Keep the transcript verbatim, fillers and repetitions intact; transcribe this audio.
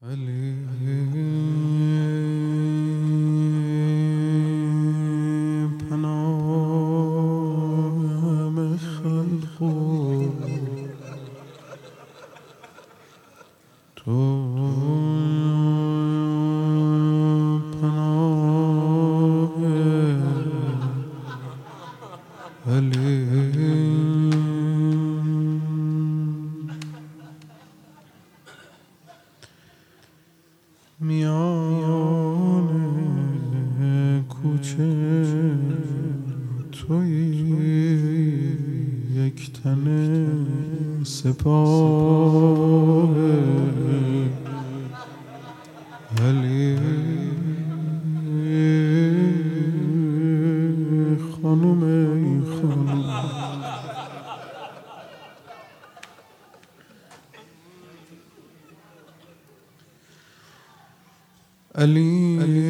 علی پناه خلق تو پناه علی میان کوچه توی یک تن سپاه علی خانم ای خانم علی